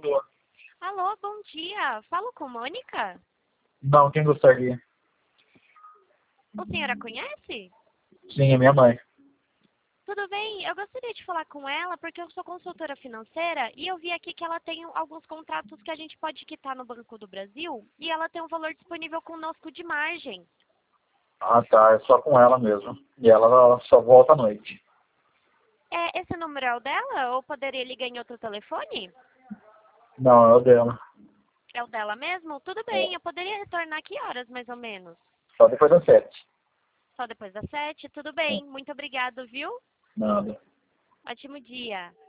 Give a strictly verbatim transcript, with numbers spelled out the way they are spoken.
Alô? Alô, bom dia. Falo com Mônica? Não, quem gostaria? O senhor a conhece? Sim, é minha mãe. Tudo bem, eu gostaria de falar com ela porque eu sou consultora financeira e eu vi aqui que ela tem alguns contratos que a gente pode quitar no Banco do Brasil e ela tem um valor disponível conosco de margem. Ah, tá. É só com ela mesmo. E ela, ela só volta à noite. É, esse número é o dela ou poderia ligar em outro telefone? Não, é o dela. É o dela mesmo? Tudo bem, É. eu poderia retornar que horas mais ou menos? Só depois das sete. Só depois das sete? Tudo É. bem, muito obrigado, viu? Nada. Ótimo dia.